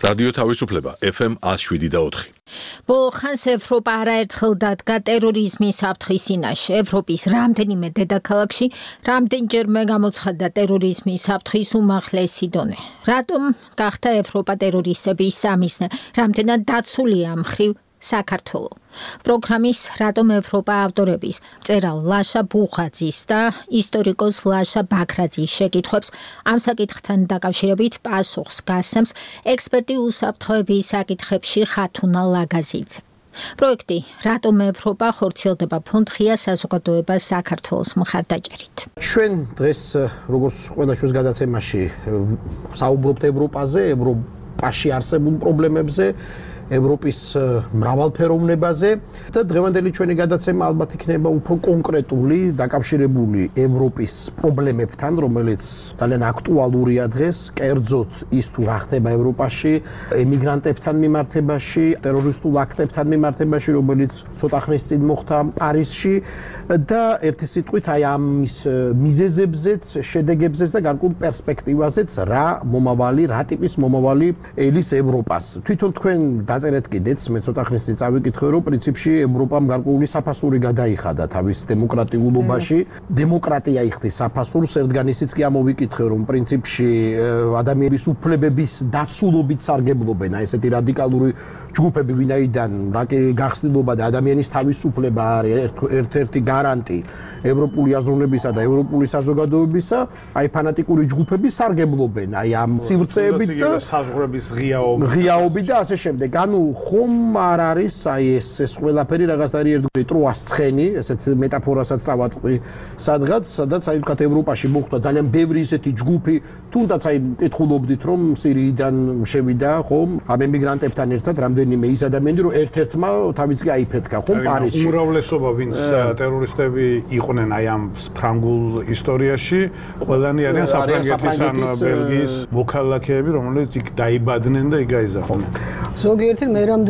რადიო თავისუფლება FM 107.4. ბოლხანს ევროპა არაერთხელ დადგა ტერორიზმის საფრთხის წინაშე. ევროპის რამდენიმე დედაქალაქში რამდენჯერმე გამოცხადდა ტერორიზმის საფრთხის უმაღლესი დონე. რატომ გახდა ევროპა ტერორისტების სამიზნე? რამდენად დაცულია ამ მხრივ საქართველო? პროგრამის რატომ ევროპა ავტორების მწერალ ლაშა ბუხაძის და ისტორიკოს ლაშა ბაქრაძის შეკითხვებს ამ საკითხთან დაკავშირებით პასუხს გასცემს ექსპერტი უსაფრთხოების საკითხებში ხათუნა ლაგაზიძე. პროექტი რატომ ევროპა ხორციელდება ფონდ ღია საზოგადოება საქართველოს მხარდაჭერით. ჩვენ დღეს როგორც ყველა ჩვენს გადაცემაში საუბრობთ ევროპაზე, ევროპაში არსებულ პრობლემებზე, ევროპის მრავალფეროვნებაზე და დღევანდელი ჩვენი გადაცემა ალბათ იქნება უფრო კონკრეტული, დაკავშირებული ევროპის პრობლემებთან, რომელიც ძალიან აქტუალურია დღეს, კერძოდ ის თუ რა ხდება ევროპაში, ემიგრანტებთან მიმართებაში, ტერორისტულ აქტებთან მიმართებაში, რომელიც ცოტა ხნის წინ მოხდა პარიზში და ერთი სიტყვით აი ამის მიზეზებზეც, შედეგებზეც და გარკვეულ პერსპექტივაზეც რა მომავალი, რა ტიპის მომავალი ელის ევროპას. თვითონ თქვენ დაწერეთ კიდეც, მე ცოტა ხნის წინ წავიკითხე, რომ პრინციპში ევროპამ გარკვეული საფასური გადაიხადა თავის დემოკრატიულობაში. დემოკრატია იხდის საფასურს, ერთგან ისიც კი ამოვიკითხე, რომ პრინციპში ადამიანის უფლებების დაცულობით სარგებლობენ აი ესეთი რადიკალური ჯგუფები, ვინაიდან რა კი გახსნილობა და ადამიანის თავისუფლება არის ერთ-ერთი გარანტი ევროპული აზროვნებისა და ევროპული საზოგადოებისა, აი ფანატიკური ჯგუფები სარგებლობენ აი ამ სივრცეებით და საზღვრების ღიაობით და ასე შემდეგ. ანუ ხომ არ არის აი ეს ყველაფერი რაღაცნაირი ერთგვარი ტროას ცხენი, ესეთ მეტაფორასაც წავაწყდი სადღაც, სადაც აი ვთქვათ ევროპაში მოხდა ძალიან ბევრი ისეთი ჯგუფი, თუნდაც აი კითხულობდით, რომ სირიიდან შევიდა, ხომ, ამ ემიგრანტებთან ერთად რამდენიმე ის ადამიანი, რომ ერთ-ერთმა თავიც კი აიფეთქა, ხომ, პარიზში. უმრავლესობა, ვინც ტერორისტები იყვნენ აი ამ ფრანგულ ისტორიაში, ყველანი არიან საფრანგეთის ან ბელგიის მოქალაქეები, რომლებიც იქ დაიბადნენ და იქ გაიზარდნენ. ზოგიერთი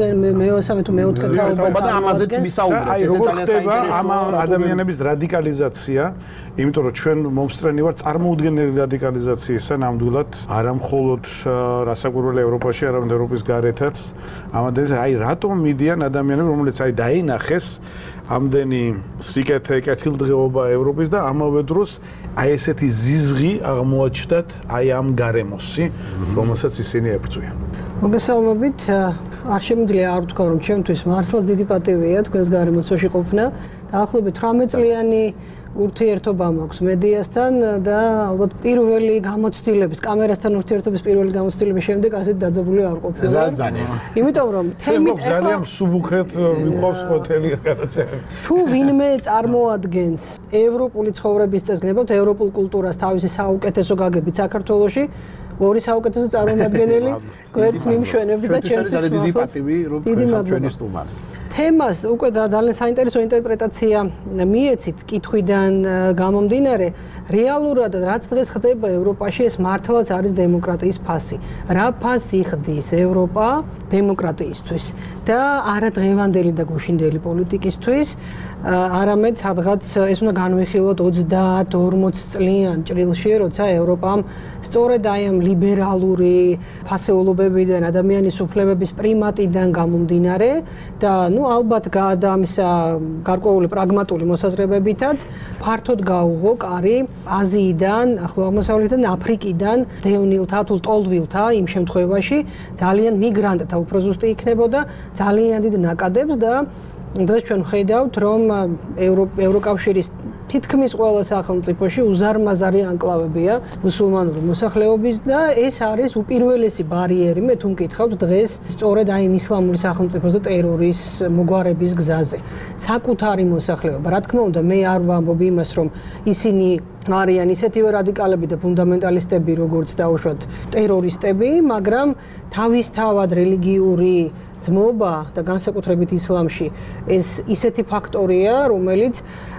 მე-13 თუ მე-14 თაობას და ამაზეც ვისაუბრებთ. აი როგორ ხდება ამ ადამიანების რადიკალიზაცია, იმიტომ რომ ჩვენ მომსწრენი ვართ წარმოუდგენელი რადიკალიზაციისა ნამდვილად, არა მხოლოდ რასაკვირველია ევროპაში, არამედ ევროპის გარეთაც. ამადენის აი რატომ მიდიან ადამიანები, რომლებიც აი დაინახეს ამდენი სიკეთე კეთილდღეობა ევროპის და ამავე დროს აი ესეთი ზიზღი აღმოაჩნდათ აი ამ გარემოსი, რომელსაც ისინი ებრძვიან. მოგესალმებით, არ შემიძლია არ ვთქვა, რომ ჩემთვის მართლაც დიდი პატივია თქვენს გარემოცვაში ყოფნა. დაახლოებით 18 წლიანი ურთიერთობა მაქვს მედიასთან და ალბათ პირველი გამოცდილების, კამერასთან ურთიერთობის პირველი გამოცდილების შემდეგ ასეთ დაძაბული არ ყოფილა. იმიტომ რომ თემით ძალიან მსუბუქად მიყვავს ჰოტელი გადაცემები. თუ ვინმე წარმოადგენს ევროპული ცხოვრების წესს, გნებავთ ევროპულ კულტურას თავისი საუკეთესო გაგებით საქართველოში, ორი საუკეთესო წარმომადგენელი გვერდს მიმშვენებთ და ჩემთვის დიდი პატივი რომ ჩვენი სტუმარი. თემას უკვე ძალიან საინტერესო ინტერპრეტაცია მიეცით კითხვიდან გამომდინარე, რეალურად რაც დღეს ხდება ევროპაში, ეს მართლაც არის დემოკრატიის ფასი. რა ფასი ხდის ევროპა დემოკრატიისთვის და არა დღევანდელი და გუშინდელი პოლიტიკისთვის, არამედ სადღაც ეს უნდა განვიხილოთ 30-40 წლიან ჭრილში, როცა ევროპამ სწორედ აი ამ ლიბერალური ფასეულობებიდან, ადამიანის უფლებების პრიმატიდან გამომდინარე და ალბათ გაადამისა გარკვეული პრაგმატული მოსაზრებებითაც ფართოდ გაუღო კარი აზიიდან, ახლო აღმოსავლეთიდან, აფრიკიდან დევნილთა თუ ტოლდვილთა იმ შემთხვევაში ძალიან მიგრანტთა უფრო ზუსტი იქნებოდა ძალიან დიდ ნაკადებს და დღეს ჩვენ ვხედავთ, რომ ევროკავშირის თითქმის ყველა სახელმწიფოში უზარმაზარი ანკლავებია მუსულმანური მოსახლეობის და ეს არის უპირველესი ბარიერი, მე თუ მკითხავთ დღეს სწორედ აი ისლამური სახელმწიფოს და ტერორის მოგვარების გზაზე. საკუთარი მოსახლეობა, რა თქმა უნდა, მე არ ვამბობ იმას, რომ ისინი არიან ისეთივე რადიკალები და ფუნდამენტალისტები, როგორც დაუშვათ ტერორისტები, მაგრამ თავისთავად რელიგიური ძმობა და განსაკუთრებით ისლამში ეს ისეთი ფაქტორია, რომელიც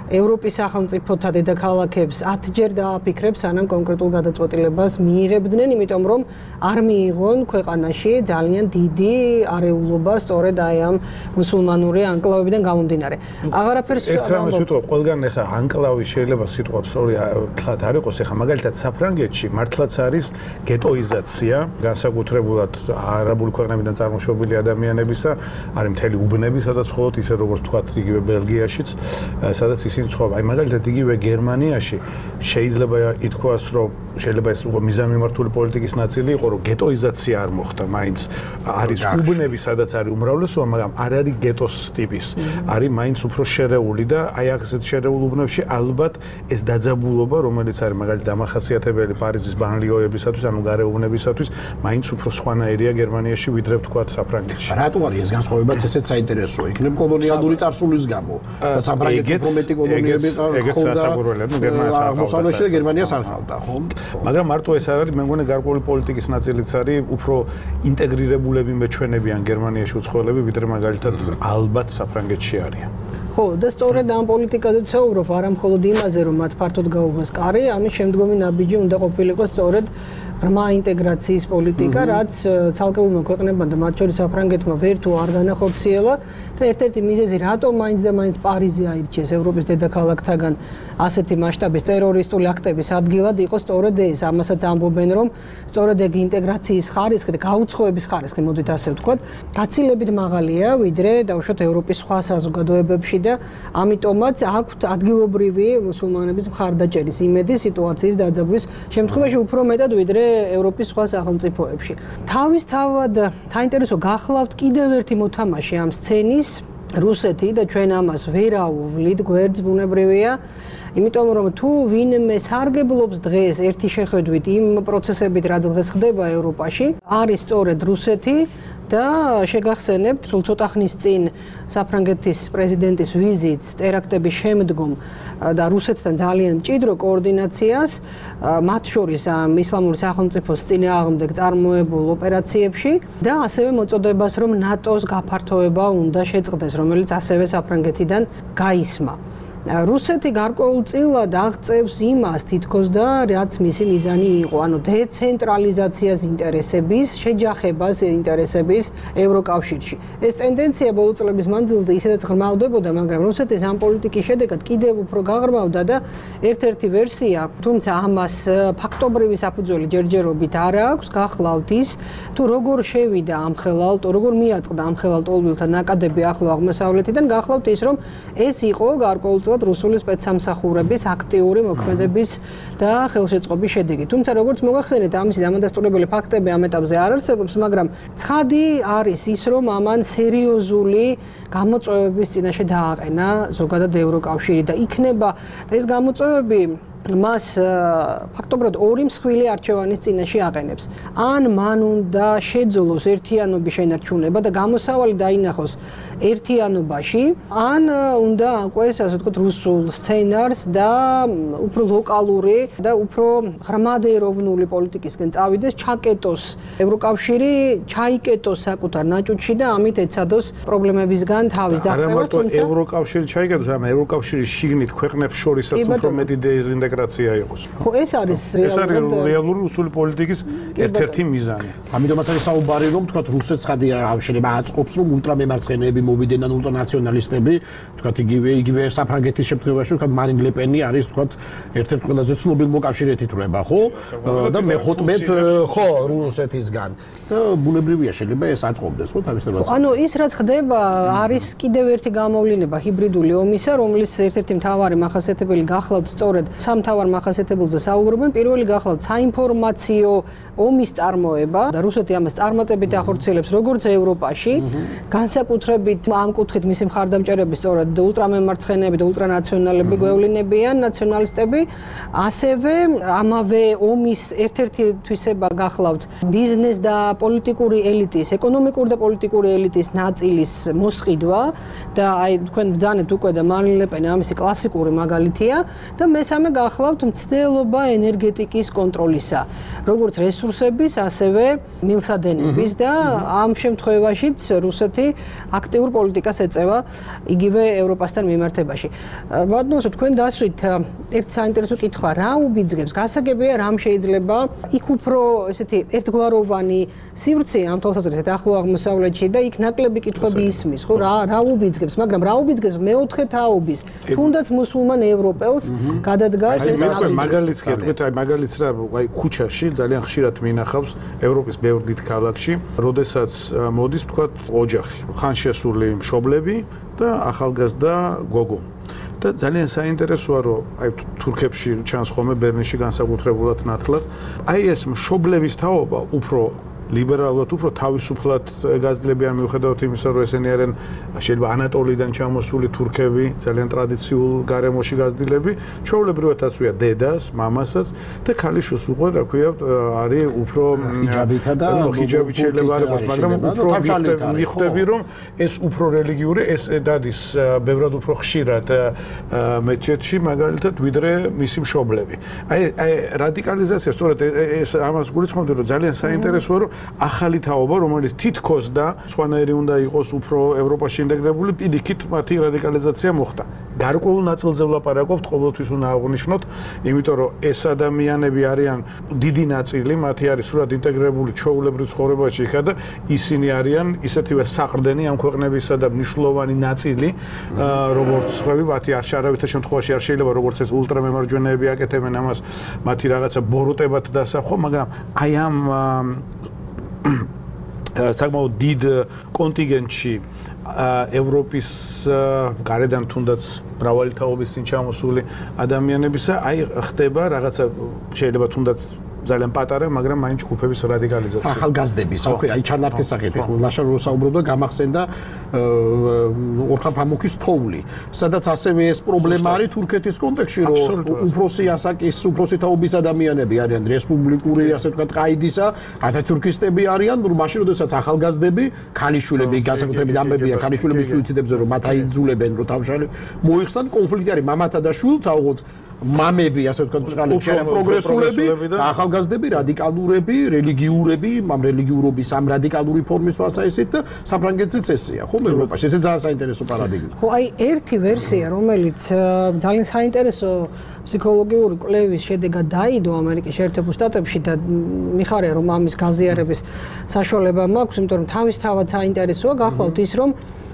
ევროპის სახელმწიფოთა დედაქალაქებს 10ჯერ დააფიქრებს, სანამ კონკრეტულ გადაწყვეტილებას მიიღებდნენ, იმიტომ რომ არ მიიღონ ქვეყანაში ძალიან დიდი არეულობა სწორედ აი ამ მუსულმანური ანკლავებიდან გამომდინარე. აღარაფერს ერთრამეს ვიტყვი, ყველგან ეხა ანკლავი შეიძლება სიტყვა სწორი თლად არ იყოს, ეხა მაგალითად საფრანგეთში მართლაც არის გეტოიზაცია, განსაკუთრებულად არაბული ქვეყნებიდან წარმოშობილი ადამიანებისა, არის მთელი უბნები, სადაც მხოლოდ ისე როგორც თქვა იგივე ბელგიაშიც, სადაც ისინი ცხოვრობენ. აი მაგალითად იგივე გერმანიაში შეიძლება ითქვას, რომ შეიძლება ეს უკვე მიზანმიმართული პოლიტიკის ნაწილი იყო, რომ გეტოიზაცია არ მოხდა, მაინც არის უბნები, სადაც არის უმრავლესობა, მაგრამ არ არის გეტოს ტიპის. არის მაინც უფრო შერეული და აი ასეთ შერეულ უბნებში ალბათ ეს დაძაბულობა, რომელიც არის მაგალითად დამახასიათებელი პარიზის ბანლიოებისათვის, ანუ გარეუბნებისათვის, მაინც უფრო სხვანაირია გერმანიაში, ვიდრე ვთქვათ საფრანგეთში. რატო არის ეს განსხვავებაც ესეც საინტერესოა? იქნებ კოლონიალური წარსულის გამო. და საფრანგეთში უფრო მეტი კოლონიები ყავდა. აღმოსავლეთში და გერმანიას არ ყავდა, ხო? მაგრამ მარტო ეს არ არის, მე მგონი გარკვეული პოლიტიკის ნაწილიც არის, უფრო ინტეგრირებულები მეჩვენებიან გერმანიაში უცხოელები, ვიდრე მაგალითად ალბათ საფრანგეთში არიან. ხო, და სწორედ ამ პოლიტიკაზე ვცხოვრობ, არა მხოლოდ იმაზე, რომ მათ ფართოდ გაუგოს კარი, ამის შემდგომი ნაბიჯი უნდა ყოფილიყო სწორედ ღრმა ინტეგრაციის პოლიტიკა, რაც ცალკეულმა ქვეყნებმა და მათ შორის საფრანგეთმა ვერ თუ არ განახორციელა და ერთ-ერთი მიზეზი, რატომ მაინც და მაინც პარიზი აირჩიეს ევროპის დედაქალაქთაგან ასეთი მასშტაბის ტერორისტული აქტების ადგილად, იყო სწორედ ეს. ამასაც ამბობენ, რომ სწორედ ეგ ინტეგრაციის ხარისხი და გაუცხოების ხარისხი, მოდით ასე ვთქვათ, გაცილებით მაღალია, ვიდრე დავუშვათ ევროპის სხვა საზოგადოებებში და ამიტომაც აქვთ ადგილობრივი მუსულმანების მხარდაჭერის იმედი სიტუაციის დაძაბვის შემთხვევაში უფრო მეტად ვიდრე ევროპის სხვა სახელმწიფოებში. თავისთავად საინტერესო გახლავთ კიდევ ერთი მოთამაშე ამ სცენის, რუსეთი და ჩვენ ამას ვერ აუვლით, გვერდს ბუნებრივია. იმიტომ რომ თუ ვინმე სარგებლობს დღეს ერთი შეხედვით იმ პროცესებით, რაც დღეს ხდება ევროპაში, არის სწორედ რუსეთი და შეგახსენებთ, სულ ცოტა ხნის წინ საფრანგეთის პრეზიდენტის ვიზიტს ტერაქტების შემდგომ და რუსეთთან ძალიან მჭიდრო კოორდინაციას, მათ შორის ისლამური სახელმწიფოს წინააღმდეგ წარმოებულ ოპერაციებში და ასევე მოწოდებას, რომ ნატოს გაფართოება უნდა შეწყდეს, რომელიც ასევე საფრანგეთიდან გაისმა. რუსეთი გარკვეულწილად აღწევს იმას თითქოს და რაც მისი მიზანი იყო, ანუ დეცენტრალიზაციას ინტერესების, შეჯახებას ინტერესების ევროკავშირში. ეს ტენდენცია ბოლო წლების მანძილზე ისედაც ღრმავდებოდა, მაგრამ რუსეთის ამ პოლიტიკის შედეგად კიდევ უფრო გაღრმავდა და ერთ-ერთი ვერსია, თუმცა ამას ფაქტობრივი საფუძველი ჯერჯერობით არ აქვს, გახლავთ ის, თუ როგორ შევიდა ამხელალ, როგორ მიაწყდა ამხელალ ტოლვილთა ნაკადები ახლო აღმოსავლეთიდან, გახლავთ ის, რომ ეს იყო გარკვეულწილად რუსული სპეცსამსახურების აქტიური მოქმედების და ხელშეწყობის შედეგი. თუმცა როგორც მოგახსენეთ, ამისი დამადასტურებელი ფაქტები ამ ეტაპზე არ არსებობს, მაგრამ ცხადი არის ის, რომ ამან სერიოზული გამოწვევების წინაშე დააყენა ზოგადად ევროკავშირი და იქნება ეს გამოწვევები მას ფაქტობრივად ორი მსხვილი არჩევანის წინაშე აყენებს. ან მან უნდა შეძლოს ერთიანობის შენარჩუნება და გამოსავალი დაინახოს ერთიანობაში, ან უნდა აყვეს, ასე ვთქვათ, რუსულ სცენარს და უფრო ლოკალური და უფრო ღრმადეროვნული პოლიტიკისკენ წავიდეს, ჩაკეტოს ევროკავშირი, ჩაიკეტოს საკუთარ ნაჭუჭში და ამით ეცადოს პრობლემებისგან თავის დაღწევას, თუმცა ევროკავშირი ჩაიკეტოს, მაგრამ ევროკავშირის შიგნით ქვეყნებს შორისაც უფრო მეტი დეინტეგრაცია იყოს. ხო, ეს არის რეალური რუსული პოლიტიკის ერთ-ერთი მიზანი. ამიტომაც არის საუბარი, რომ თქვათ რუსეთს ხადია შეიძლება აწყობს, რომ ულტრამემარცხენეები მოვიდნენ ან ულტრანაციონალისტები, თქვათ იგივე საფრანგეთის შემთხვევაში, თქვათ მარინ ლე პენი არის, თქვათ ერთ-ერთი ყველაზე ცნობილი მოკავშირეτη თვლება, ხო? და მე-15 ხო რუსეთისგან. და ბუნებრივია შეიძლება ეს აწყობდეს, ხო, თავის თემას. ანუ ის რაც ხდება, არის კიდევ ერთი გამოვლინება ჰიბრიდული ომისა, რომლის ერთ-ერთი მთავარი მახასიათებელი გახლავთ სწორედ სამთავარ მახასიათებელზე საუბრობენ. პირველი გახლავთ საინფორმაციო ომის წარმოება და რუსეთი ამას წარმატებით ახორციელებს როგორც ევროპაში, განსაკუთრებით ამ კუთხით მისი მხარდამჭერები სწორედ ულტრამემარცხენეები და ულტრანაციონალები გვევლინებიან, ნაციონალისტები, ასევე ამავე ომის ერთ-ერთი თვისება გახლავთ ბიზნეს და პოლიტიკური ელიტის, ეკონომიკური და პოლიტიკური ელიტის ნაწილის მოსყიდვა და აი თქვენ ბრძანეთ უკვე და მარინ ლე პენი ამისი კლასიკური მაგალითია და მესამე გახლავთ მცდელობა ენერგეტიკის კონტროლისა, როგორც რესურსების, ასევე მილსადენების და ამ შემთხვევაშიც რუსეთი აქტიურ აგრესიულ პოლიტიკას ეწევა იგივე ევროპასთან მიმართებაში. ბატონო, თქვენ დასვით ერთ საინტერესო კითხვა, რა უბიძგებს? გასაგებია, რამ შეიძლება იქ უფრო ესეთი ერთგვაროვანი სივრცე ამ თვალსაზრისით ახლო აღმოსავლეთში და იქ ნაკლები კითხვები ისმის, ხო, რა უბიძგებს, მაგრამ რა უბიძგებს მეოთხე თაობის, თუნდაც მუსულმან ევროპელს გადადგას ეს ნაბიჯი. მაგალითს კი ვთქვით, მაგალითს რა, ქუჩაში ძალიან ხშირად მინახავს ევროპის ბევრ დიდ ქალაქში, როდესაც მოდის ვთქვათ ოჯახი, ხან შესული მშობლები და ახალგაზრდა გოგო. და ძალიან საინტერესოა, რომ აი თურქებში ჩანს ხოლმე ბერლინში განსაკუთრებულად ნათლად, აი ეს მშობლების თაობა უფრო ლიბერალურად, უფრო თავისუფლად გაზრდებიან მიუხედავად იმისა, რომ ესენი არიან შეიძლება ანატოლიდან ჩამოსული თურქები, ძალიან ტრადიციულ გარემოში გაზრდილები, ჩვეულებრივად ასვია დედას, მამასაც და ქალიშვილს უყვარ, რა ქვია, არის უფრო ჰიჯაბითა და ჰიჯაბით შეიძლება არ იყოს, მაგრამ უფრო მიხვდები, რომ ეს უფრო რელიგიური, ეს დადის ბევრად უფრო ხშირად მეჩეთში, მაგალითად, ვიდრე მისი მშობლები. აი რადიკალიზაცია, სწორედ ეს ამას გულისხმობდი, რომ ძალიან საინტერესოა, რომ ახალი თაობა, რომელიც თითქოს და სხვანაირი უნდა იყოს უფრო ევროპაში ინტეგრებული, პირიქით მათი რადიკალიზაცია მოხდა. გარკვეულ ნაწილზე ვლაპარაკობთ, ყოველთვის უნდა აღვნიშნოთ, იმიტომ რომ ეს ადამიანები არიან დიდი ნაწილი, მათი არის სრულად ინტეგრებული ჩვეულებრივ ცხოვრებაში იქა და ისინი არიან ისეთივე საყრდენი ამ ქვეყნებისა და მნიშვნელოვანი ნაწილი, როგორც ხვები, მათი არავითარ შემთხვევაში არ შეიძლება როგორც ეს ულტრამემარჯვენეები აკეთებენ ამას, მათი რაღაცა ბოროტებად დასახვა, მაგრამ აი ამ საკმაოდ დიდ კონტინგენტში ევროპის გარედან თუნდაც მრავალი თაობის წინ ჩამოსული ადამიანებისა, აი ხდება რაღაცა შეიძლება თუნდაც ძალიან პატარა, მაგრამ მაინც ჯგუფების რადიკალიზაცია. ახალგაზრდების, აი ჩანართის სახით, ეხლა ლაშარ რო საუბრობდა, გამახსენდა ორხან ფამუქის თოვლი, სადაც ასევე ეს პრობლემა არის თურქეთის კონტექსტში, რომ უფროსი ასაკის, უფროსი თაობის ადამიანები არიან რესპუბლიკური, ასე ვთქვათ, ყაიდისა, ათათურქისტები არიან, რომ მაშინ როდესაც ახალგაზრდები, ქალიშვილები, განსაკუთრებით ამბებია ქალიშვილების სუიციდებზე, რომ მათ აიძულებენ, რომ თავშალი მოიხსნან, კონფლიქტი არის მამათა და შვილთა, ოღონდ მამები, ასე ვთქვათ, წყალებში არიან პროგრესულები და ახალგაზრდები, რადიკალურები, რელიგიურები, ამ რელიგიურობის ამ რადიკალური ფორმის ვასაისით და საფრანგეთზეც ესეა, ხო, ევროპაში. ესე ძალიან საინტერესო პარადიგმა. ხო, აი ერთი ვერსია, რომელიც ძალიან საინტერესო ფსიქოლოგიური კვლევის შედეგად დაიდო ამერიკის შეერთებულ შტატებში და მიხარია, რომ ამის გაზიარების საშუალება მაქვს, იმიტომ რომ თავისთავად საინტერესოა, გახლავთ ის, რომ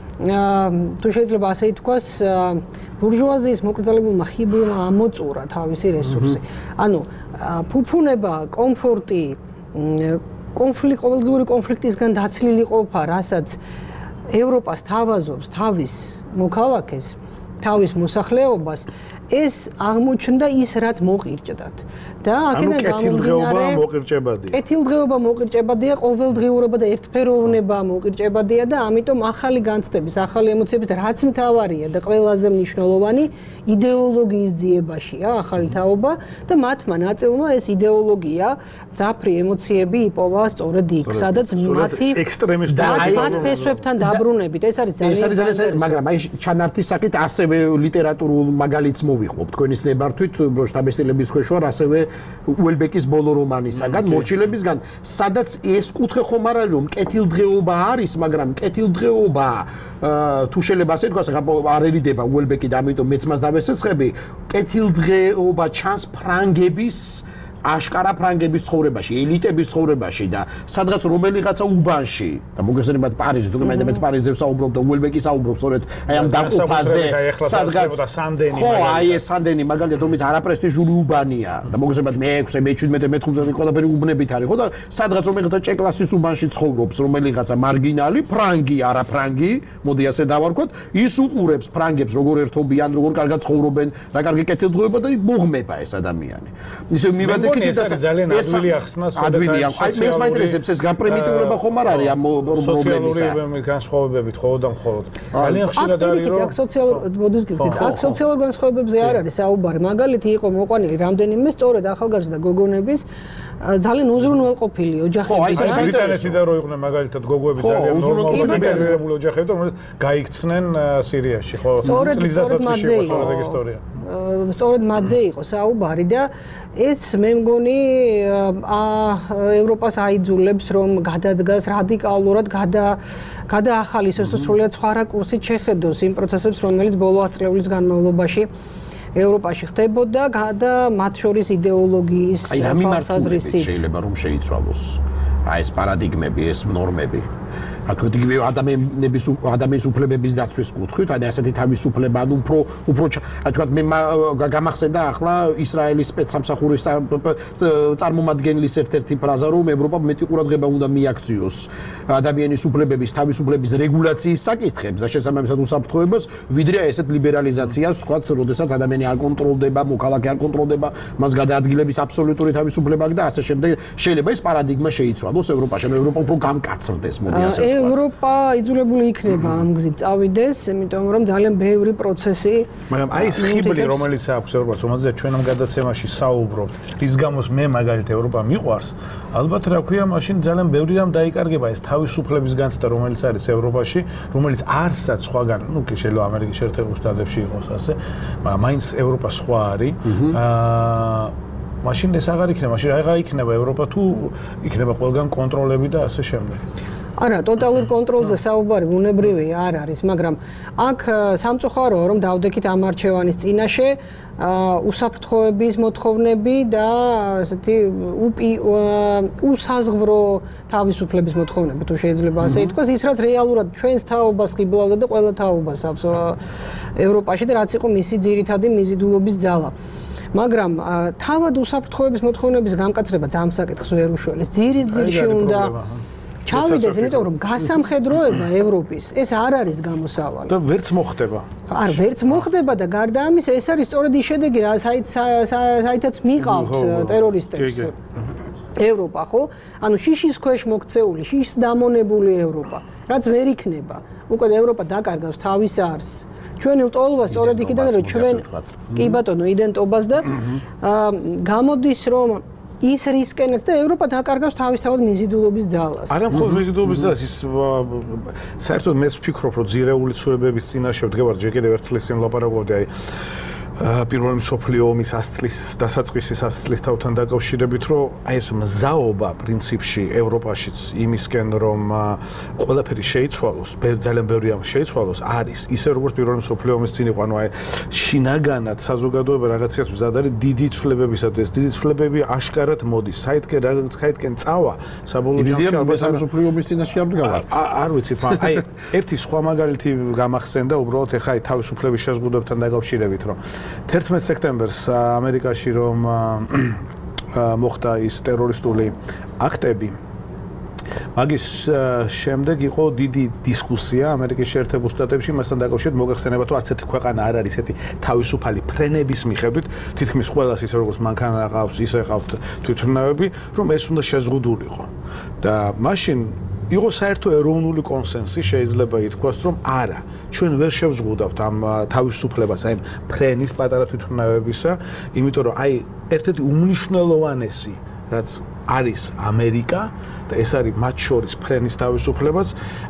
თუ შეიძლება ასე ითქვას, ბურჟუაზიის მოკრძალებულმა ხიბლმა ამოწურა თავისი რესურსი. ანუ ფუფუნება, კომფორტი, ყოველდღიური კონფლიქტისგან დაცლილი ყოფა, რასაც ევროპას თავაზობს თავის მოქალაქეს, თავის მოსახლეობას, ეს აღმოჩნდა ის, რაც მოყირჭდათ. და აქედან კეთილდღეობა მოყირჭებადია. კეთილდღეობა მოყირჭებადია, ყოველდღიურობა და ერთფეროვნება მოყირჭებადია და ამიტომ ახალი განცდების, ახალი ემოციების და რაც მთავარია და ყველაზე მნიშვნელოვანი იდეოლოგიის ძიებაშია ახალი თაობა და მათმა ნაწილმა ეს იდეოლოგია, ძაფრი ემოციები იპოვა სწორედ იქ, სადაც მათი ექსტრემისტული მათ ფესვებთან დაბრუნებით. ეს არის ძალიან, მაგრამ აი ჩანართის საკით ასევე ლიტერატურულ მაგალითს მოვიხმობ თქვენის ნებართვით, რომ შტაბესტილების ქვეშვარ ასევე უელბეკის ბოლო რომანისაგან, მორჩილებისგან, სადაც ეს კუთხე ხომ არ არის, რომ კეთილდღეობა არის, მაგრამ კეთილდღეობა თუ შეიძლება ასე თქვას, არ ერიდება უელბეკი და ამიტომ მეც მას დავესესხები, კეთილდღეობა ჩანს ფრანგების აშკარა ფრანგების ცხოვრებაში, ელიტების ცხოვრებაში და სადღაც რომელიღაცა უბანში და მოგესწრებათ პარიზი, თუ მეც პარიზზე ვსაუბრობ და უელბეკი საუბრობს სწორედ აი ამ დაყოფაზე, სადღაც სანდენი, ხო, აი ეს სანდენი მაგალითად რომელიც არაპრესტიჟული უბანია და მოგესწრებათ მე-6, მე-17, მე-15 ყველაფერი უბნებით არის, ხო და სადღაც რომელიღაცა ჭეკლასის უბანში ცხოვრობს რომელიღაცა მარგინალი, ფრანგი, არაფრანგი, მოდი ასე დავარქვათ, ის უყურებს ფრანგებს როგორ ერთობიან, როგორ კარგად ცხოვრობენ, რა კარგი კეთილდღეობა და მოგმება ეს ადამიანი. ისე მივადი ეს არის ძალიან ადვილი ახსნა ადვილია. აი ეს მაინტერესებს ეს გაპრიმიტიურება ხომ არ არის ამ პრობლემისა. სოციალური განსხვავებებით ხოლმე და მხოლოდ. ძალიან ხშირად არის რომ აქ სოციალურ განსხვავებებზე არ არის საუბარი. მაგალითი იყო მოყვანილი რამდენიმე სწორედ ახალგაზრდა გოგონების ძალიან უზრუნველყოფილი ოჯახები. ხო, აი ბრიტანეთი და რო იყვნენ მაგალითად გოგოები ძალიან ნორმალური ინტეგრირებული ოჯახები და რომლებიც გაიქცნენ სირიაში, ხო? წლისდაცვაში იყო სწორედ ეგ ისტორია. სწორედ მათზე იყო საუბარი და ეს მე მგონი ევროპას აიძულებს რომ გადადგას რადიკალურად გადაახალისოს და სრულიად სხვა რაკურსით შეხედოს იმ პროცესებს რომელიც ბოლო 10 წლების განმავლობაში ევროპაში ხდებოდა და მათ შორის იდეოლოგიის თვალსაზრისით შეიძლება რომ შეიცვალოს ეს პარადიგმები ეს ნორმები აკრიტიკები ადამიანის უფლებების დაცვის კუთხით, ანუ ასეთი თავისუფლება, ანუ უფრო თქვათ მე გამახსენდა ახლა ისრაელის სპეცსამსახურის წარმომადგენლის ერთ-ერთი ფრაზა, რომ ევროპამ მეტი ყურადღება უნდა მიაქციოს ადამიანის უფლებების თავისუფლების რეგულაციის საკითხებს და შესაბამისად უსაფრთხოებას, ვიდრე ესეთ ლიბერალიზაციას, თქვათ, როდესაც ადამიანი არ კონტროლდება, მოქალაქე არ კონტროლდება, მას გადაადგილების აბსოლუტური თავისუფლება აქვს და ასე შემდეგ. შეიძლება ეს პარადიგმა შეიცვალოს ევროპაში, ევროპა უფრო გამკაცრდეს, მოდი ასე ვთქვათ. ევროპა იძულებული იქნება ამ გზით წავიდეს, იმიტომ რომ ძალიან ბევრი პროცესი. მაგრამ აი ეს ხიბლი, რომელიც აქვს ევროპას, რომელზეც ჩვენ ამ გადაცემაში საუბრობთ, რის გამოც მე მაგალითად ევროპა მიყვარს, ალბათ რა ქვია, მაშინ ძალიან ბევრი რამ დაიკარგება ეს თავისუფლების განცდა, რომელიც არის ევროპაში, რომელიც არსად სხვაგან, ну, შეიძლება ამერიკის შეერთებულ შტატებში იყოს ასე, მაგრამ მაინც ევროპა სხვა არის. მაშინ ეს აღარ იქნება, მაშინ აღარ იქნება ევროპა თუ იქნება ყველგან კონტროლები და ასე შემდეგ. არა, ტოტალურ კონტროლზე საუბარი ბუნებრივი არ არის, მაგრამ აქ სამწუხაროა რომ დავდექით ამ არჩევანის წინაშე უსაფრთხოების მოთხოვნები და ასეთი უსაზღვრო თავისუფლების მოთხოვნები, თუ შეიძლება ასე ითქვას, ის რაც რეალურად ჩვენს თაობას ხიბლავდა და ყველა თაობას აქვს ევროპაში და რაც იყო მისი ძირითადი მიზიდულობის ძალა. მაგრამ თავად უსაფრთხოების მოთხოვნების გამკაცრება ძამსაკითხს ვერ უშველეს. ძირში უნდა ჩავიდეს, იმიტომ რომ გასამხედროება ევროპის ეს არ არის გამოსავალი. და ვერც მოხდება. არ ვერც მოხდება და გარდა ამისა ეს არის სწორედ ის შედეგი, საითაც მიყავთ ტერორისტებს. ევროპა, ხო? ანუ შიშის ქვეშ მოქცეული, შიშს დამონებული ევროპა, რაც ვერ იქნება. უკვე ევროპა დაკარგავს თავის არსს. ჩვენ ლტოლვას სწორედ იქიდან რომ ჩვენ კი ბატონო იდენტობას და გამოდის რომ ის რისკენაც და ევროპა დაკარგავს თავისთავად მიზიდულობის ძალას. არა მხოლოდ მიზიდულობის ძალას, ის საერთოდ მე ვფიქრობ, რომ ძირეული ცვლილებების წინაშე ვდგევარ, ჯერ კიდევ ერთხელ ისე ვლაპარაკობდი, აი პირველი მსოფლიო ომის 100 წლის დასაწყისის 100 წლისთავთან დაკავშირებით, რომ აი ეს მზაობა პრინციპში ევროპაშიც იმისკენ, რომ ყველაფერი შეიცვალოს, ძალიან ბევრი რამ შეიცვალოს, არის ისე როგორც პირველი მსოფლიო ომის წინ იყო, ანუ აი შინაგანად საზოგადოება რაღაცას მზად არის დიდი ცვლილებებისათვის, დიდი ცვლილებები აშკარად მოდის, საითკენ წავა, საბოლოო ჯამში ალბათ მსოფლიო ომის წინაშე არ დგავარ. არ ვიცით, მაგრამ აი ერთი სხვა მაგალითი გამახსენდა, უბრალოდ ეხა აი თავისუფლების შეზღუდვებთან დაკავშირებით, რომ 11 სექტემბერს ამერიკაში რომ მოხდა ის ტერორისტული აქტები, მაგის შემდეგ იყო დიდი დისკუსია ამერიკის შეერთებულ შტატებში მასთან დაკავშირებით, მოგეხსენება თუ არც ერთი ქვეყანა არ არის ესეთი თავისუფალი ფრენების მიხედვით, თითქმის ყველას ისე როგორც მანქანა ყავს, ისე ყავთ თვითმფრინავები, რომ ეს უნდა შეზღუდულიყო. და მაშინ იყო საერთო ეროვნული კონსენსი, შეიძლება ითქვას, რომ არა, ჩვენ ვერ შევზღუდავთ ამ თავისუფლებას, აი ფრენის პატარა თვითმფრინავებისა, იმიტომ რომ აი ერთ-ერთი უმნიშვნელოვანესი, რაც არის ამერიკა და ეს არის მათ შორის ფრენის თავისუფლებაც,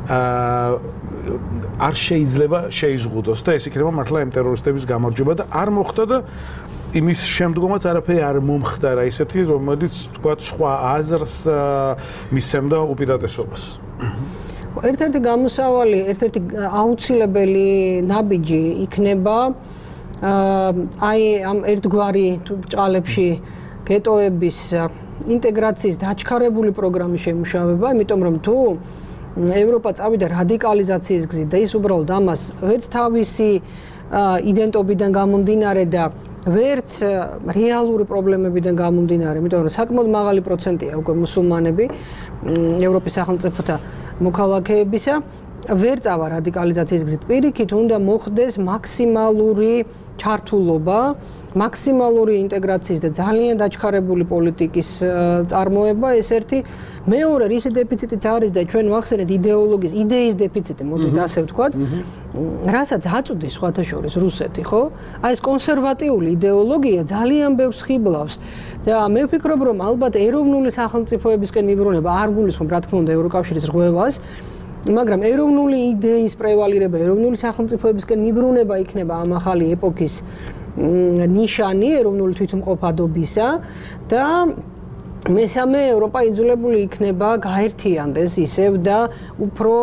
არ შეიძლება შეიზღუდოს და ეს იქნება მართლა ამ ტერორისტების გამარჯვება და არ მოხდა და იმის შემდგომაც არაფერი არ მომხდარა ისეთი, რომელიც თქვათ სხვა აზრს მისცემდა უპირატესობას. ერთ-ერთი გამოსავალი, ერთ-ერთი აუცილებელი ნაბიჯი იქნება აი ამ ერთგვარი ბჭყალებში გეტოების ინტეგრაციის დაჩქარებული პროგრამის შემუშავება, იმიტომ რომ თუ ევროპა წავიდა რადიკალიზაციის გზით და ის უბრალოდ ამას ვერც თავისი იდენტობიდან გამომდინარე და ვერც რეალური პრობლემებიდან გამომდინარე, იმიტომ რომ საკმაოდ მაღალი პროცენტია უკვე მუსულმანები ევროპის სახელმწიფოთა მოქალაქეებისა, ვერ წავა რადიკალიზაციის გზით. პირიქით უნდა მოხდეს მაქსიმალური ჩართულობა, მაქსიმალური ინტეგრაციის და ძალიან დაჩქარებული პოლიტიკის წარმოება, ეს ერთი. მეორე, ისი დეფიციტიც არის და ჩვენ ვახსენეთ იდეოლოგიის, იდეის დეფიციტი, მოდით ასე ვთქვათ, რასაც აწვდის სხვათა შორის რუსეთი, ხო? აი ეს კონსერვატიული იდეოლოგია ძალიან ბევრს ხიბლავს და მე ვფიქრობ, რომ ალბათ ეროვნული სახელმწიფოებისკენ მიბრუნება არ გულისხმობ, რა თქმა უნდა, ევროკავშირის რღვევას, მაგრამ ეროვნული იდეის პრევალირება, ეროვნული სახელმწიფოებისკენ მიბრუნება იქნება ამ ახალი ეპოქის ნიშანი ეროვნული თვითმყოფადობისა და მესამე ევროპა იძულებული იქნება გაერთიანდეს ისევ და უფრო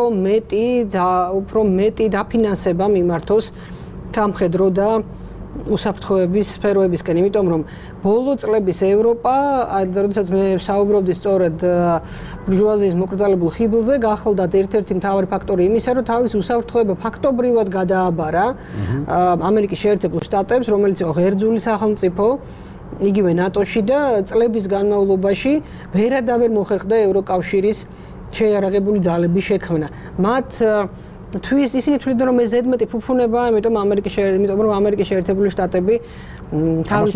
მეტი დაფინანსება მიმართოს სამხედრო და უსაფრთხოების სფეროებისკენ, იმიტომ რომ ბოლო წლების ევროპა, როდესაც მე საუბრობდი სწორედ ბურჟუაზიის მოკრძალებულ ხიბლზე, გახლდათ ერთ-ერთი მთავარი ფაქტორი იმისა, რომ თავის უსაფრთხოება ფაქტობრივად გადააბარა ამერიკის შეერთებულ შტატებს, რომელიც იყო ღერძული სახელმწიფო, იგივე ნატოში და წლების განმავლობაში ვერადავერ მოხერხდა ევროკავშირის შეიარაღებული ძალების შექმნა. ისინი თვლიდნენ რომ ეს ზედმეტი ფუფუნებაა, იმიტომ რომ ამერიკის შეერთებული შტატები თავის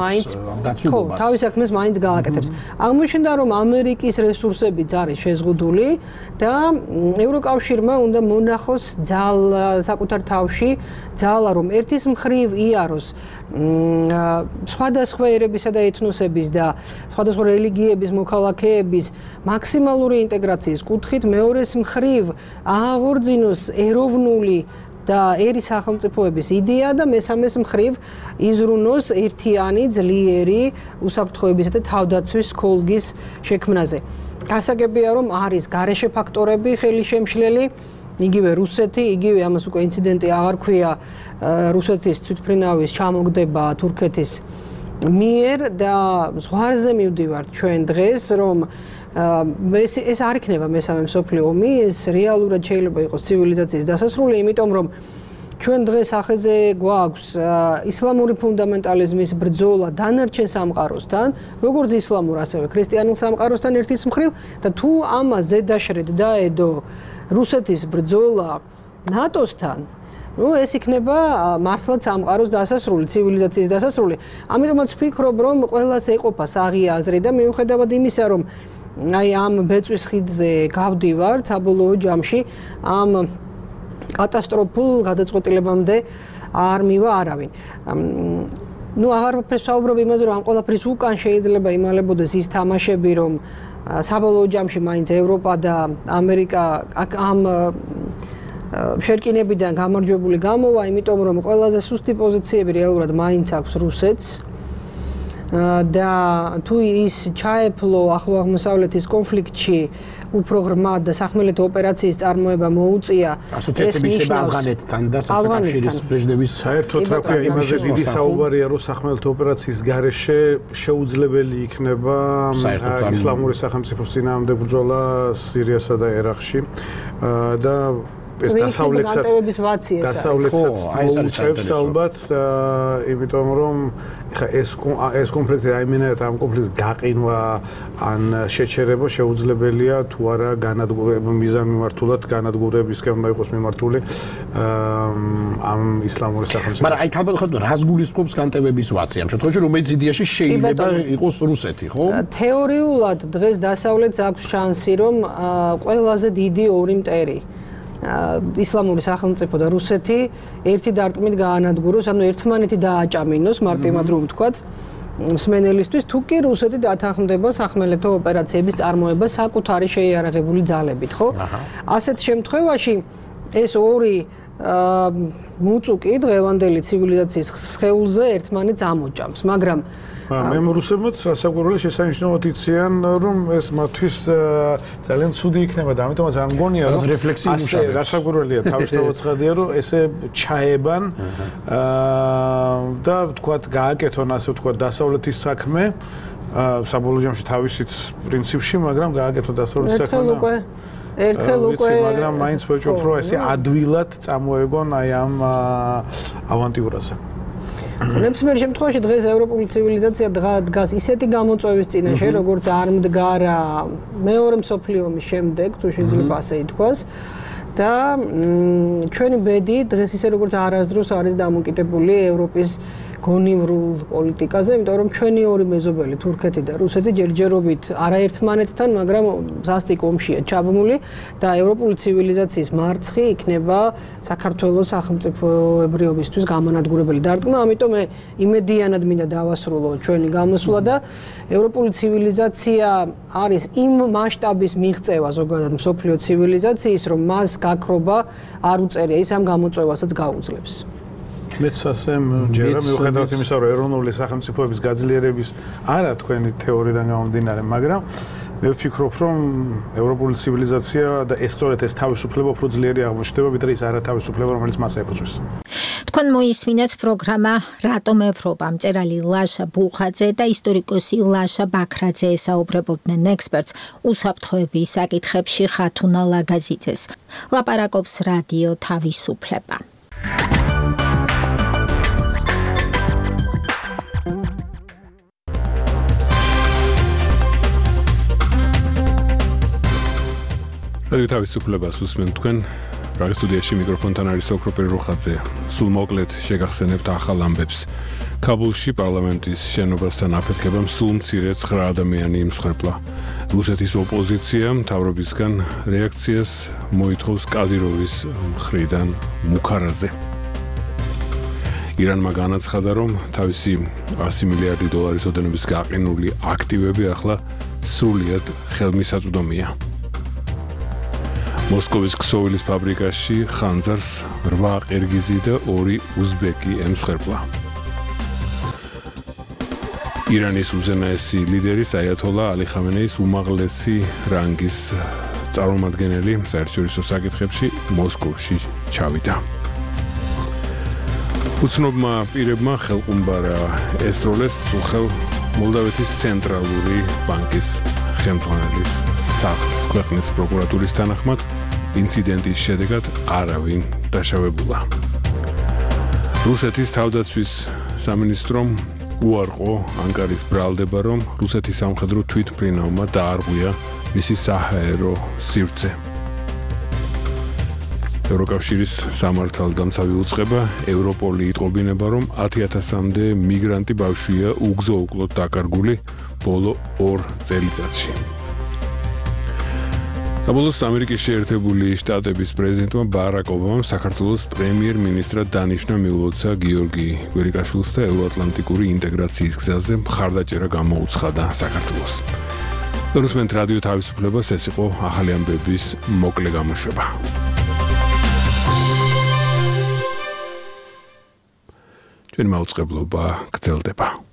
საქმეს მაინც გააკეთებს. აღმოჩნდა რომ ამერიკის რესურსებიც არის შეზღუდული და ევროკავშირმა უნდა მონახოს საკუთარ თავში ძალა, რომ ერთის მხრივ იაროს სხვადასხვა ერებისა და ეთნოსების და სხვადასხვა რელიგიების მოქალაქეების მაქსიმალური ინტეგრაციის კუთხით, მეორეს მხრივ აღორძინოს ეროვნული და ერი სახელმწიფოების იდეა და მესამეს მხრივ იზრუნოს ერთიანი, ძლიერი უსაფრთხოებისა და თავდაცვის ქოლგის შექმნაზე. გასაგებია რომ არის გარეშე ფაქტორები ხელი შემშლელი, იგივე რუსეთი, იგივე ამას უკვე ინციდენტი აღარ ქვია რუსეთის თვითმფრინავის ჩამოგდება თურქეთის მიერ და ზღვარზე მივდივართ ჩვენ დღეს, რომ ეს არ იქნება მესამე მსოფლიო ომი, ეს რეალურად შეიძლება იყოს ცივილიზაციის დასასრული, იმიტომ რომ ჩვენ დღეს ახეზე გვაქვს ისლამური ფუნდამენტალიზმის ბრძოლა დანარჩენ სამყაროსთან, როგორც ისლამურ, ასევე ქრისტიანულ სამყაროსთან ერთის მხრივ და თუ ამას ზედაშრედ დაედო რუსეთის ბრძოლა ნატოსთან, ეს იქნება მართლაც სამყაროს დასასრული, ცივილიზაციის დასასრული. ამიტომაც ვფიქრობ, რომ ყველას ეყოფა საღია აზრი და მიუხედავად იმისა, რომ ამ ბეწვის ხიდზე გავდივარ საბოლოო ჯამში, ამ კატასტროფულ გადაწყვეტილებამდე არ მივა არავინ. აღარ ვფესვაუბრობ იმაზე, რომ ამ ყველაფრის უკან შეიძლება იმალებოდეს ის თამაშები, რომ საბოლოო ჯამში მაინც ევროპა და ამერიკა ამ შერკინებიდან გამარჯვებული გამოვა, იმიტომ რომ ყველაზე სუსტი პოზიციები რეალურად მაინც აქვს რუსეთს. და თუ ის ჩაეფლო ახლო აღმოსავლეთის კონფლიქტში უფრო ღრმად და სახმელეთო ოპერაციის წარმოება მოუწია ასოციაციების შტაბ ავღანეთთან და საფრანგეთის პრეზიდენტის საერთოდ რა ქვია იმაზე დიდი საუბარია რომ სახმელეთო ოპერაციის გარეშე შეუძლებელი იქნება ისლამური სახელმწიფოს წინააღმდეგ ბრძოლა სირიასა და ერაყში და ეს დასავლეთსაც მოუწევს ალბათ, იმიტომ რომ ხა ეს კონფლიქტი რაიმენად ამ კონფლიქტს გაყინვა ან შეჩერება შეუძლებელია თუ არა განადგურება მიზანმიმართულად განადგურებისკენ უნდა იყოს მიმართული ამ ისლამური სახელმწიფოს. მაგრამ აი ხალხად რას გულისხმობს განტევების ვაცი ამ შემთხვევაში რომელიც იდეაში შეიძლება იყოს რუსეთი, ხო? თეორიულად დღეს დასავლეთს აქვს შანსი რომ ყველაზე დიდი ორი მტერი ისლამური სახელმწიფო და რუსეთი ერთი დარტყმით გაანადგუროს, ანუ ერთმანეთი დააჭამინოს, მარტივად რომ ვთქვათ, მსმენელისთვის, თუ კი რუსეთი დათანხმდება სახმელეთო ოპერაციების წარმოება საკუთარი შეიარაღებული ძალებით, ხო? ასეთ შემთხვევაში ეს ორი მუწუკი დღევანდელი ცივილიზაციის სხეულზე ერთმანეთს ამოჭამს, მაგრამ მე რუსებმაც საკურველი შესანიშნავად იციან, რომ ეს მათთვის ძალიან ცუდი იქნება და ამიტომაც არ მგონია, რომ ასე რასაკურველია თავისთავად ცხადია, რომ ესე ჩაებან და ვთქვათ გააკეთონ ასე ვთქვათ დასავლეთის საქმე საბოლოო ჯამში თავისით პრინციპში, მაგრამ გააკეთონ დასავლეთის საქმე. ერთხელ უკვე მაგრამ მაინც ვეჭვობ, რომ ესე ადვილად წამოეგონ აი ამ ავანტიურაზე. ნებისმიერ შემთხვევაში დღეს ევროპული ცივილიზაცია დგას ისეთი გამოწვევის წინაშე, როგორც არ მდგარა მეორე მსოფლიო ომის შემდეგ, თუ შეიძლება ასე ითქვას. და ჩვენი ბედი დღეს ისე როგორც არასდროს არის დამოკიდებული ევროპის გონივრულ პოლიტიკაზე, იმიტომ რომ ჩვენი ორი მეზობელი თურქეთი და რუსეთი ჯერჯერობით არაერთმანეთთან, მაგრამ სასტიკ ომშია ჩაბმული და ევროპული ცივილიზაციის მარცხი იქნება საქართველოს სახელმწიფოებრიობისთვის გამანადგურებელი დარტყმა, ამიტომ მე იმედიანად მინდა დავასრულო ჩვენი გამოსვლა და ევროპული ცივილიზაცია არის იმ მასშტაბის მიღწევა ზოგადად მსოფლიო ცივილიზაციის, რომ მას გაქრობა არ უწერია, ის ამ გამოწვევასაც გაუძლებს. მეც ასე ჯერა მიუხედავად იმისა, რომ ეროვნული სახელმწიფოების გაძლიერების არა თქვენი თეორიიდან გამომდინარე, მაგრამ მე ვფიქრობ, რომ ევროპული ცივილიზაცია და სწორედ ეს თავისუფლება უფრო ძლიერი აღმოჩნდება, ვიდრე ის არათავისუფლება, რომელიც მას ებრძვის. თქვენ მოისმინეთ პროგრამა რატომ ევროპა, მწერალი ლაშა ბუხაძე და ისტორიკოსი ლაშა ბაქრაძე ესაუბრებოდნენ ექსპერტს უსაფრთხოების საკითხებში ხათუნა ლაგაზიძეს. ლაპარაკობს რადიო თავისუფლება. რადიო თავისუფლებას უსმენთ თქვენ. რაგ სტუდიაში მიკროფონთან არის ოქროპერი როხაძე. სულ მოკლედ შეგახსენებთ ახალ ამბებს. ქაბულში პარლამენტის შენობასთან აფეთქებამ სულ მცირე 9 ადამიანი იმსხვერპლა. რუსეთის ოპოზიცია მთავრობისგან რეაქციას მოითხოვს კადიროვის მხრიდან მუქარაზე. ირანმა განაცხადა, რომ თავისი 100 მილიარდი დოლარის ოდენობის გაყინული აქტივები ახლა სრულიად ხელმისაწვდომია. მოსკოვის ქსოვილის ფაბრიკაში ხანძარს 8 ყირგიზი და 2 უზბეკი ემსხვერპლა. ირანის უზენაესი ლიდერი აიათოლა ალი ხამენეის უმაღლესი რანგის წარმომადგენელი საერთაშორისო საკითხებში მოსკოვში ჩავიდა. უცნობმა პირებმა ხელყუმბარა ესროლეს წუხელ მოლდავეთის ცენტრალური ბანკის ხელმძღვანელის სახლს. ქვეყნის პროკურატურის თანახმად ინციდენტის შედეგად არავინ დაშავებულა. რუსეთის თავდაცვის სამინისტრომ უარყო ანკარის ბრალდება, რომ რუსეთის სამხედრო თვითმფრინავმა დაარღვია მისი საჰაერო სივრცე. ევროკავშირის სამართალდამცავი უწყება ევროპოლი იტყობინება, რომ 10,000-მდე მიგრანტი ბავშვია უგზო-უკლოდ დაკარგული ბოლო 2 წელიწადში. საბოლოოდ ამერიკის შეერთებული შტატების პრეზიდენტმა ბარაკ ობამამ საქართველოს პრემიერ-მინისტრად დანიშნა მიულოცა გიორგი კვირიკაშვილს და ევროატლანტიკური ინტეგრაციის გზაზე მხარდაჭერა გამოუცხადა საქართველოს. რუსმენთ რადიო თავისუფლებას, ეს იყო ახალი ამბების მოკლე გამოშვება. ჩვენი მაუწყებლობა გრძელდება.